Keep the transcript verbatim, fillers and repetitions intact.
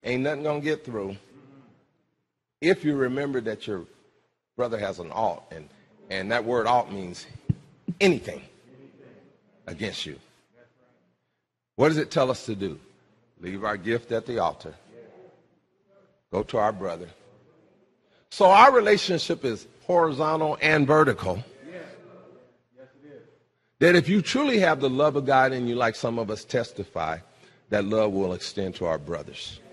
Ain't nothing going to get through if you remember that your brother has an alt, and, and that word alt means anything against you. What does it tell us to do? Leave our gift at the altar. Go to our brother. So our relationship is horizontal and vertical. That if you truly have the love of God in you, like some of us testify, that love will extend to our brothers.